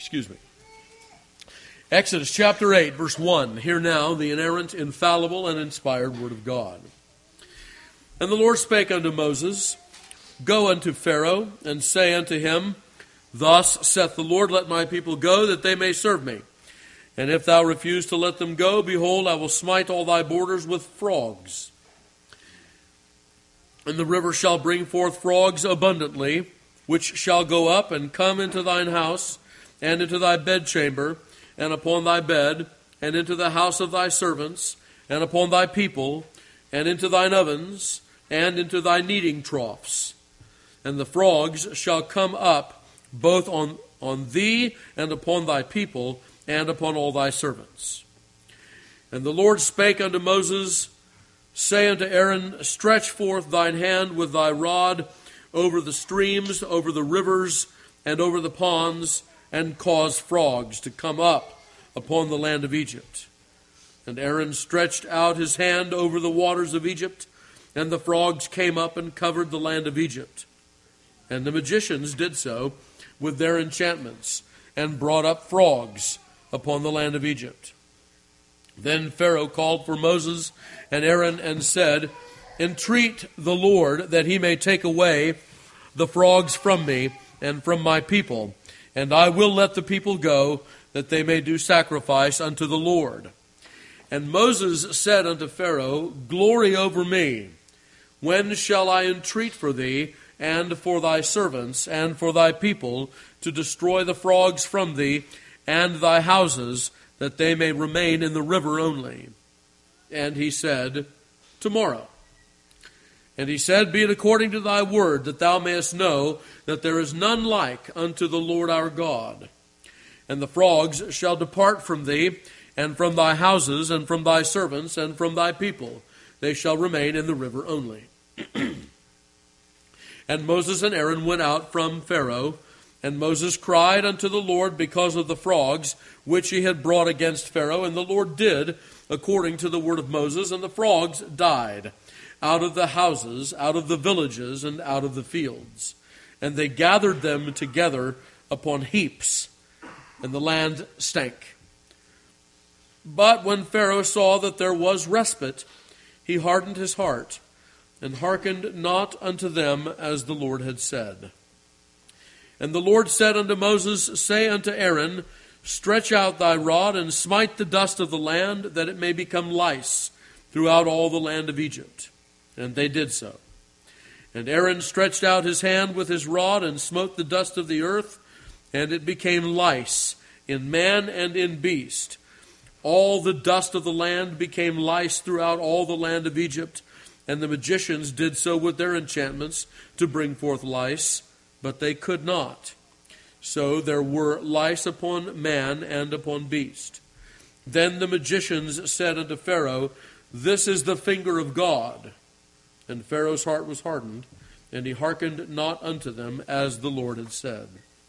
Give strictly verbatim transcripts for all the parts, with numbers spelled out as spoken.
Excuse me. Exodus chapter eight, verse one. Hear now the inerrant, infallible, and inspired word of God. And the Lord spake unto Moses, Go unto Pharaoh, and say unto him, Thus saith the Lord, Let my people go, that they may serve me. And if thou refuse to let them go, behold, I will smite all thy borders with frogs. And the river shall bring forth frogs abundantly, which shall go up and come into thine house, and into thy bedchamber, and upon thy bed, and into the house of thy servants, and upon thy people, and into thine ovens, and into thy kneading troughs. And the frogs shall come up both on, on thee, and upon thy people, and upon all thy servants. And the Lord spake unto Moses, Say unto Aaron, Stretch forth thine hand with thy rod over the streams, over the rivers, and over the ponds, and cause frogs to come up upon the land of Egypt. And Aaron stretched out his hand over the waters of Egypt, and the frogs came up and covered the land of Egypt. And the magicians did so with their enchantments, and brought up frogs upon the land of Egypt. Then Pharaoh called for Moses and Aaron and said, Entreat the Lord that he may take away the frogs from me and from my people, and I will let the people go, that they may do sacrifice unto the Lord. And Moses said unto Pharaoh, Glory over me. When shall I entreat for thee, and for thy servants, and for thy people, to destroy the frogs from thee, and thy houses, that they may remain in the river only? And he said, Tomorrow. And he said, Be it according to thy word, that thou mayest know that there is none like unto the Lord our God. And the frogs shall depart from thee, and from thy houses, and from thy servants, and from thy people. They shall remain in the river only. And Moses and Aaron went out from Pharaoh, and Moses cried unto the Lord because of the frogs which he had brought against Pharaoh. And the Lord did according to the word of Moses, and the frogs died out of the houses, out of the villages, and out of the fields. And they gathered them together upon heaps, and the land stank. But when Pharaoh saw that there was respite, he hardened his heart, and hearkened not unto them as the Lord had said. And the Lord said unto Moses, Say unto Aaron, Stretch out thy rod, and smite the dust of the land, that it may become lice throughout all the land of Egypt. And they did so. And Aaron stretched out his hand with his rod, and smote the dust of the earth, and it became lice in man and in beast. All the dust of the land became lice throughout all the land of Egypt, and the magicians did so with their enchantments to bring forth lice, but they could not. So there were lice upon man and upon beast. Then the magicians said unto Pharaoh, This is the finger of God. And Pharaoh's heart was hardened, and he hearkened not unto them as the Lord had said.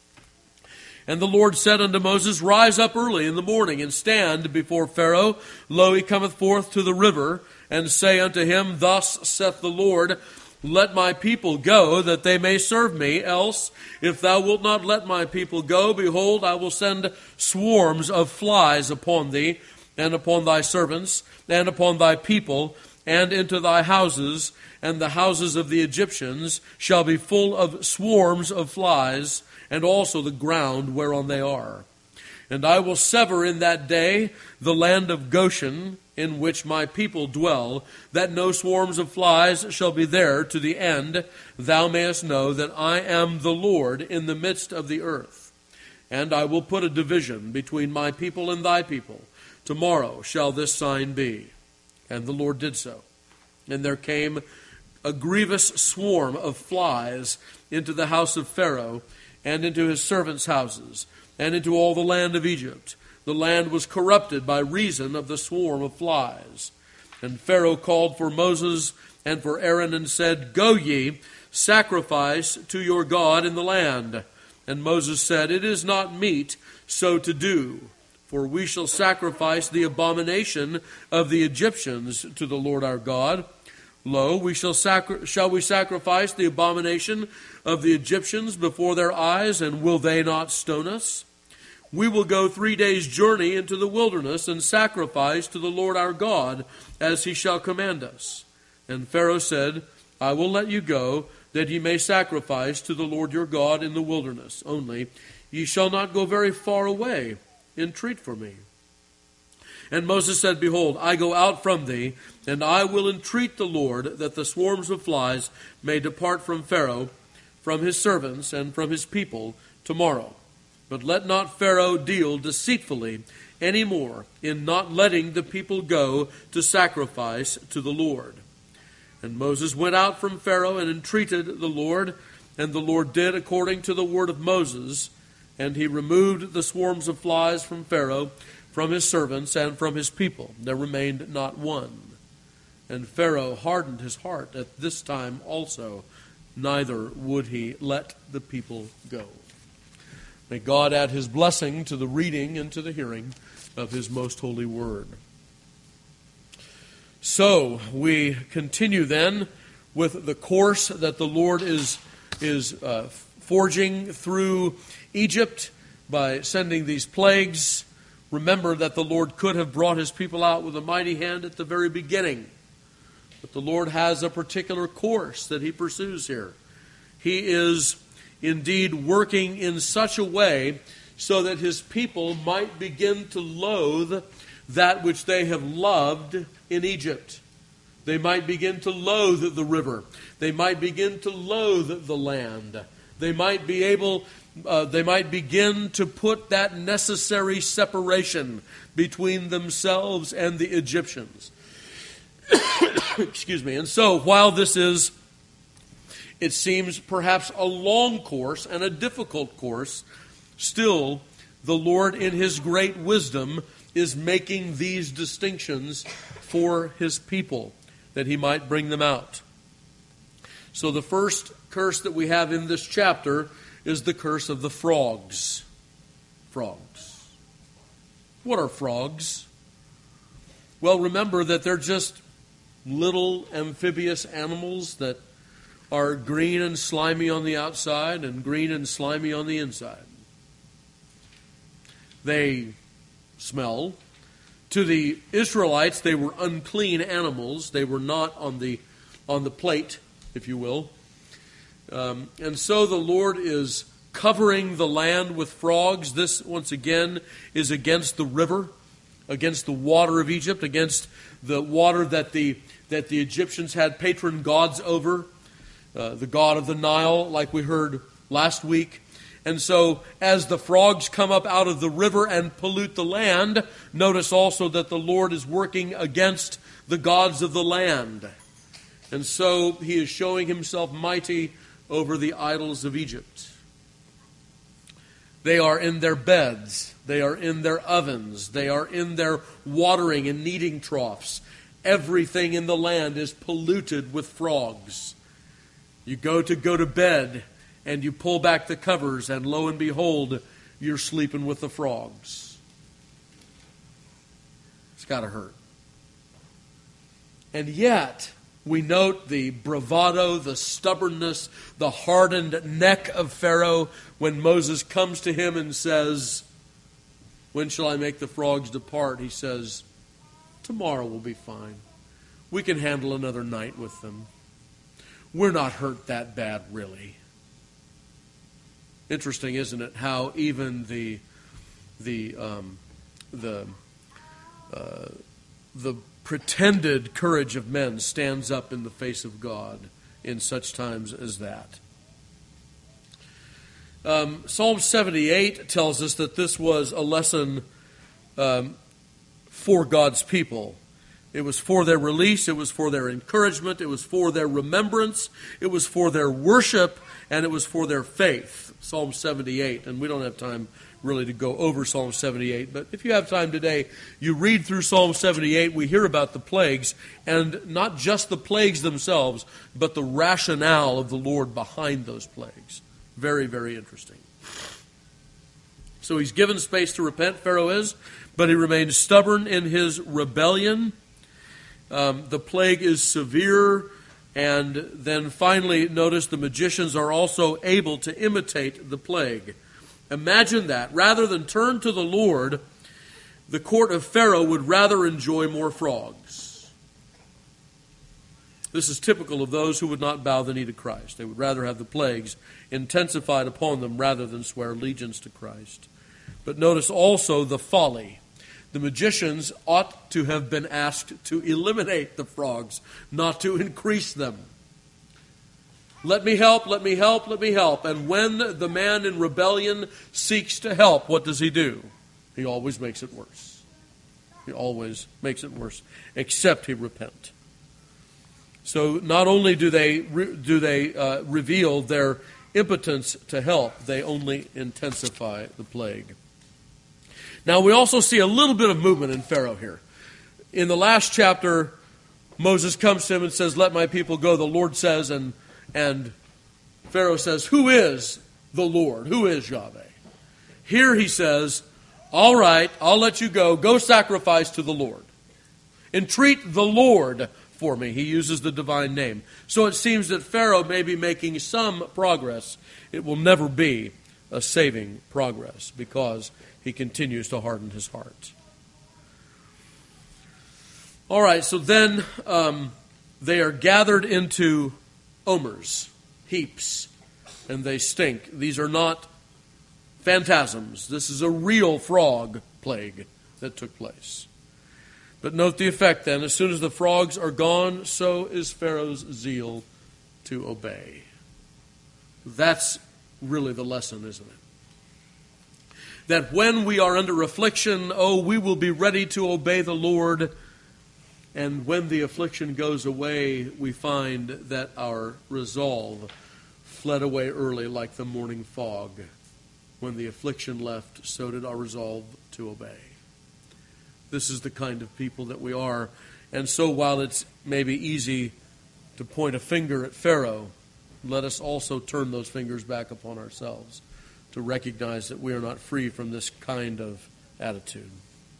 And the Lord said unto Moses, Rise up early in the morning, and stand before Pharaoh. Lo, he cometh forth to the river, and say unto him, Thus saith the Lord, Let my people go, that they may serve me. Else, if thou wilt not let my people go, behold, I will send swarms of flies upon thee, and upon thy servants, and upon thy people, and into thy houses, and the houses of the Egyptians shall be full of swarms of flies, and also the ground whereon they are. And I will sever in that day the land of Goshen, in which my people dwell, that no swarms of flies shall be there to the end thou mayest know that I am the Lord in the midst of the earth. And I will put a division between my people and thy people. Tomorrow shall this sign be. And the Lord did so. And there came a grievous swarm of flies into the house of Pharaoh, and into his servants' houses, and into all the land of Egypt. The land was corrupted by reason of the swarm of flies. And Pharaoh called for Moses and for Aaron, and said, Go ye, sacrifice to your God in the land. And Moses said, It is not meet so to do, for we shall sacrifice the abomination of the Egyptians to the Lord our God. Lo, we shall sacri- shall we sacrifice the abomination of the Egyptians before their eyes, and will they not stone us? we will go three days' journey into the wilderness and sacrifice to the Lord our God, as he shall command us. And Pharaoh said, I will let you go, that ye may sacrifice to the Lord your God in the wilderness. Only ye shall not go very far away. Entreat for me. And Moses said, Behold, I go out from thee, and I will entreat the Lord, that the swarms of flies may depart from Pharaoh, from his servants, and from his people tomorrow. But let not Pharaoh deal deceitfully any more in not letting the people go to sacrifice to the Lord. And Moses went out from Pharaoh and entreated the Lord, and the Lord did according to the word of Moses, and he removed the swarms of flies from Pharaoh, from his servants, and from his people. There remained not one. And Pharaoh hardened his heart at this time also, neither would he let the people go. May God add his blessing to the reading and to the hearing of his most holy word. So, we continue then with the course that the Lord is, is uh, forging through Egypt by sending these plagues. Remember that the Lord could have brought his people out with a mighty hand at the very beginning. But the Lord has a particular course that he pursues here. He is indeed working in such a way so that his people might begin to loathe that which they have loved in Egypt. They might begin to loathe the river. They might begin to loathe the land. They might be able, uh, they might begin to put that necessary separation between themselves and the Egyptians. Excuse me. And so, while this is, it seems perhaps a long course and a difficult course, still the Lord in his great wisdom is making these distinctions for his people, that he might bring them out. So the first curse that we have in this chapter is the curse of the frogs. Frogs. What are frogs? Well, remember that they're just little amphibious animals that are green and slimy on the outside and green and slimy on the inside. They smell. To the Israelites, they were unclean animals. They were not on the on the plate, if you will. Um, and so the Lord is covering the land with frogs. This, once again, is against the river, against the water of Egypt, against the water that the that the Egyptians had patron gods over, uh, the god of the Nile, like we heard last week. And so, as the frogs come up out of the river and pollute the land, notice also that the Lord is working against the gods of the land. And so, he is showing himself mighty over the idols of Egypt. They are in their beds. They are in their ovens. They are in their watering and kneading troughs. Everything in the land is polluted with frogs. You go to go to bed, and you pull back the covers, and lo and behold, you're sleeping with the frogs. It's got to hurt. And yet, we note the bravado, the stubbornness, the hardened neck of Pharaoh when Moses comes to him and says, when shall I make the frogs depart? He says, tomorrow will be fine. We can handle another night with them. We're not hurt that bad, really. Interesting, isn't it, how even the the um, the uh, the pretended courage of men stands up in the face of God in such times as that. Um, Psalm seventy-eight tells us that this was a lesson um, for God's people. It was for their release, it was for their encouragement, it was for their remembrance, it was for their worship, and it was for their faith. Psalm seventy-eight, and we don't have time really to go over Psalm seventy-eight, but if you have time today, you read through Psalm seventy-eight, we hear about the plagues, and not just the plagues themselves, but the rationale of the Lord behind those plagues. Very, very interesting. So he's given space to repent, Pharaoh is, but he remains stubborn in his rebellion. Um, the plague is severe, and then finally, notice the magicians are also able to imitate the plague. Imagine that. Rather than turn to the Lord, the court of Pharaoh would rather enjoy more frogs. This is typical of those who would not bow the knee to Christ. They would rather have the plagues intensified upon them rather than swear allegiance to Christ. But notice also the folly. The magicians ought to have been asked to eliminate the frogs, not to increase them. Let me help, let me help, let me help. And when the man in rebellion seeks to help, what does he do? He always makes it worse. He always makes it worse, except he repent. So not only do they do they uh, reveal their impotence to help, they only intensify the plague. Now we also see a little bit of movement in Pharaoh here. In the last chapter, Moses comes to him and says, "Let my people go." The Lord says, and and Pharaoh says, "Who is the Lord? Who is Yahweh?" Here he says, "All right, I'll let you go. Go sacrifice to the Lord. Entreat the Lord for me." He uses the divine name. So it seems that Pharaoh may be making some progress. It will never be a saving progress because he continues to harden his heart. All right, so then um, they are gathered into omers, heaps, and they stink. These are not phantasms. This is a real frog plague that took place. But note the effect then. As soon as the frogs are gone, so is Pharaoh's zeal to obey. That's really the lesson, isn't it? That when we are under affliction, oh, we will be ready to obey the Lord. And when the affliction goes away, we find that our resolve fled away early like the morning fog. When the affliction left, so did our resolve to obey. This is the kind of people that we are. And so while it's maybe easy to point a finger at Pharaoh, let us also turn those fingers back upon ourselves to recognize that we are not free from this kind of attitude.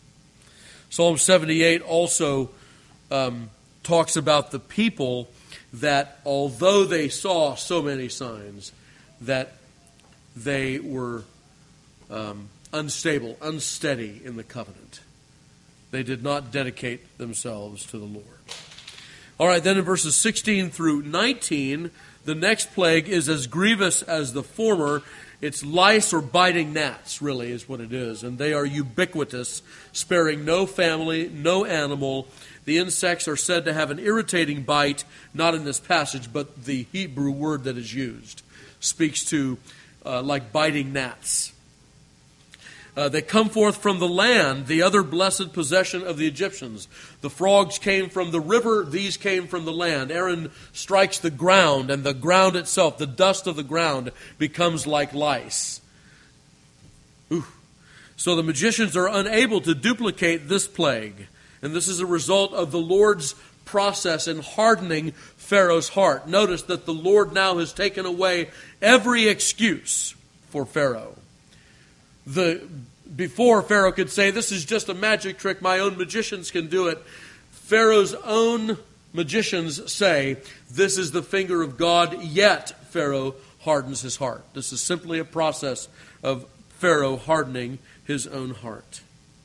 Psalm seventy-eight also um, talks about the people that although they saw so many signs, that they were um, unstable, unsteady in the covenant. They did not dedicate themselves to the Lord. All right, then in verses sixteen through nineteen, the next plague is as grievous as the former. It's lice or biting gnats, really, is what it is. And they are ubiquitous, sparing no family, no animal. The insects are said to have an irritating bite, not in this passage, but the Hebrew word that is used speaks to uh, like biting gnats. Uh, they come forth from the land, the other blessed possession of the Egyptians. The frogs came from the river, these came from the land. Aaron strikes the ground, and the ground itself, the dust of the ground, becomes like lice. Ooh. So the magicians are unable to duplicate this plague. And this is a result of the Lord's process in hardening Pharaoh's heart. Notice that the Lord now has taken away every excuse for Pharaoh. The, before Pharaoh could say, "This is just a magic trick, my own magicians can do it," Pharaoh's own magicians say, "This is the finger of God," yet Pharaoh hardens his heart. This is simply a process of Pharaoh hardening his own heart.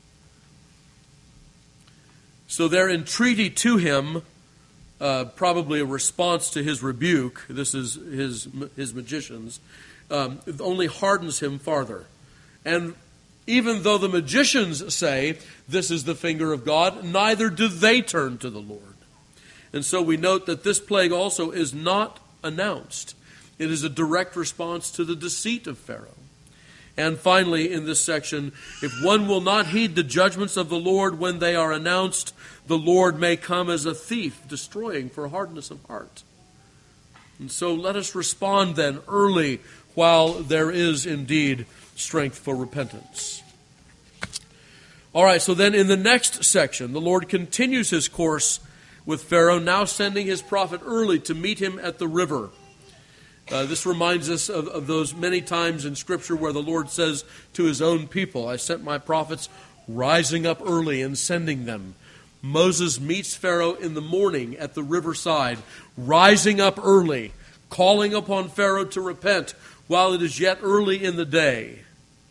So their entreaty to him, uh, probably a response to his rebuke, this is his, his magicians, um, only hardens him farther. And even though the magicians say, "This is the finger of God," neither do they turn to the Lord. And so we note that this plague also is not announced. It is a direct response to the deceit of Pharaoh. And finally, in this section, if one will not heed the judgments of the Lord when they are announced, the Lord may come as a thief, destroying for hardness of heart. And so let us respond then early while there is indeed strength for repentance. All right, so then in the next section, the Lord continues his course with Pharaoh, now sending his prophet early to meet him at the river. Uh, this reminds us of, of those many times in Scripture where the Lord says to his own people, "I sent my prophets rising up early and sending them." Moses meets Pharaoh in the morning at the riverside, rising up early, calling upon Pharaoh to repent while it is yet early in the day.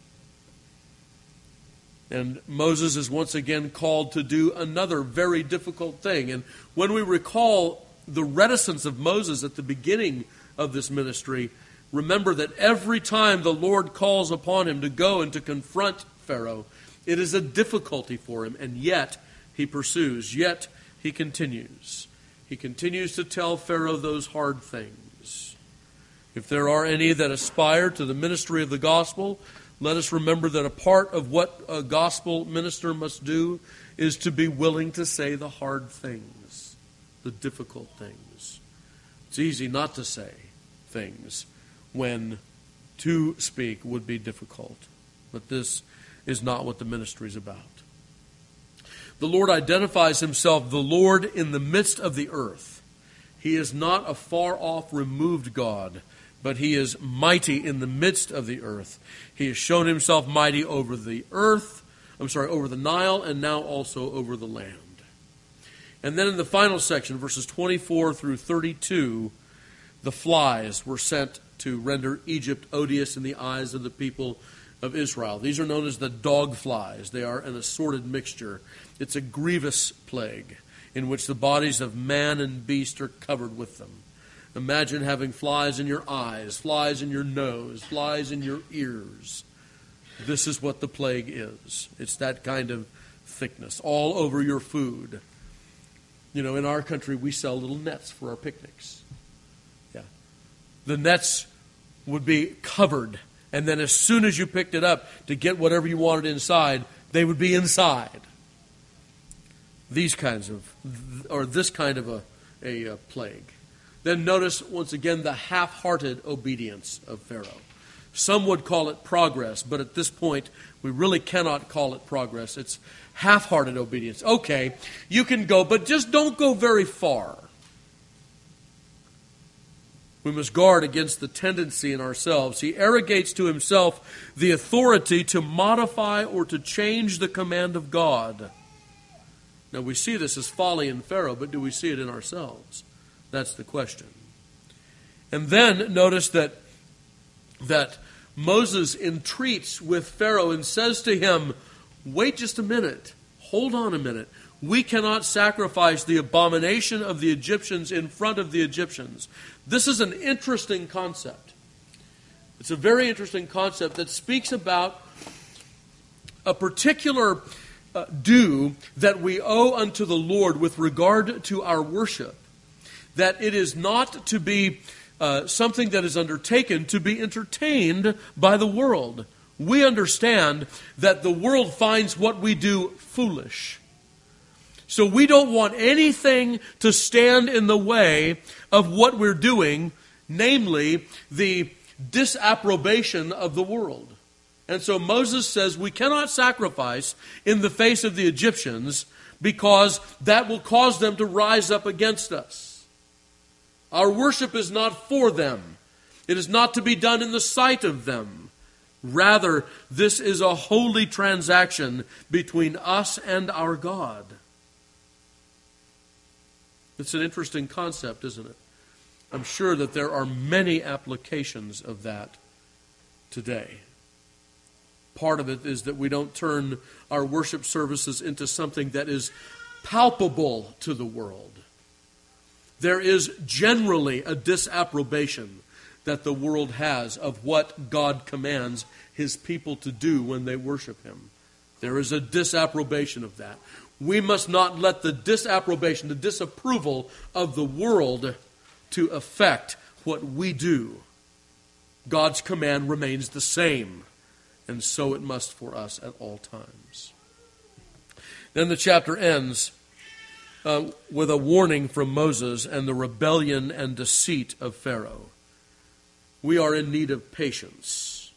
And Moses is once again called to do another very difficult thing. And when we recall the reticence of Moses at the beginning of this ministry, remember that every time the Lord calls upon him to go and to confront Pharaoh, it is a difficulty for him, and yet he pursues, yet he continues. He continues to tell Pharaoh those hard things. If there are any that aspire to the ministry of the gospel, let us remember that a part of what a gospel minister must do is to be willing to say the hard things, the difficult things. It's easy not to say things when to speak would be difficult. But this is not what the ministry is about. The Lord identifies himself, the Lord in the midst of the earth. He is not a far-off, removed God, but he is mighty in the midst of the earth. He has shown himself mighty over the earth, I'm sorry, over the Nile, and now also over the land. And then in the final section, verses twenty-four through thirty-two, the flies were sent to render Egypt odious in the eyes of the people of Israel. These are known as the dog flies. They are an assorted mixture. It's a grievous plague in which the bodies of man and beast are covered with them. Imagine having flies in your eyes, flies in your nose, flies in your ears. This is what the plague is. It's that kind of thickness all over your food. You know, in our country, we sell little nets for our picnics. Yeah. The nets would be covered, and then as soon as you picked it up to get whatever you wanted inside, they would be inside. These kinds of, or this kind of a, a, a plague. Then notice, once again, the half-hearted obedience of Pharaoh. Some would call it progress, but at this point, we really cannot call it progress. It's half-hearted obedience. Okay, you can go, but just don't go very far. We must guard against the tendency in ourselves. He arrogates to himself the authority to modify or to change the command of God. Now, we see this as folly in Pharaoh, but do we see it in ourselves? That's the question. And then notice that, that Moses entreats with Pharaoh and says to him, wait just a minute, hold on a minute. We cannot sacrifice the abomination of the Egyptians in front of the Egyptians. This is an interesting concept. It's a very interesting concept that speaks about a particular uh, due that we owe unto the Lord with regard to our worship. That it is not to be uh, something that is undertaken to be entertained by the world. We understand that the world finds what we do foolish. So we don't want anything to stand in the way of what we're doing, namely the disapprobation of the world. And so Moses says we cannot sacrifice in the face of the Egyptians because that will cause them to rise up against us. Our worship is not for them. It is not to be done in the sight of them. Rather, this is a holy transaction between us and our God. It's an interesting concept, isn't it? I'm sure that there are many applications of that today. Part of it is that we don't turn our worship services into something that is palpable to the world. There is generally a disapprobation that the world has of what God commands his people to do when they worship him. There is a disapprobation of that. We must not let the disapprobation, the disapproval of the world to affect what we do. God's command remains the same, and so it must for us at all times. Then the chapter ends uh, with a warning from Moses and the rebellion and deceit of Pharaoh. We are in need of patience.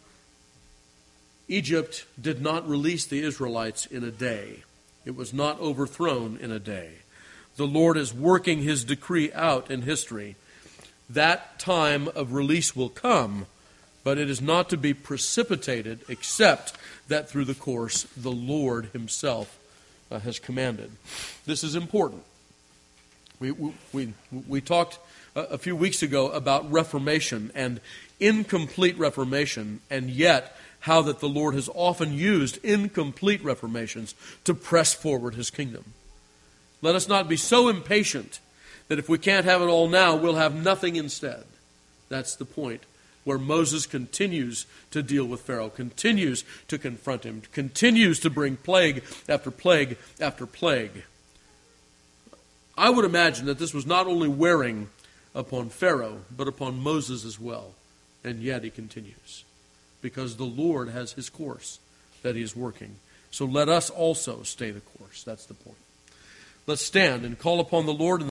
Egypt did not release the Israelites in a day. It was not overthrown in a day. The Lord is working his decree out in history. That time of release will come, but it is not to be precipitated except that through the course the Lord himself uh, has commanded. This is important. We, we, we, we talked a, a few weeks ago about reformation and incomplete reformation, and yet how that the Lord has often used incomplete reformations to press forward his kingdom. Let us not be so impatient that if we can't have it all now, we'll have nothing instead. That's the point where Moses continues to deal with Pharaoh, continues to confront him, continues to bring plague after plague after plague. I would imagine that this was not only wearing upon Pharaoh, but upon Moses as well. And yet he continues, because the Lord has his course that he is working. So let us also stay the course. That's the point. Let's stand and call upon the Lord.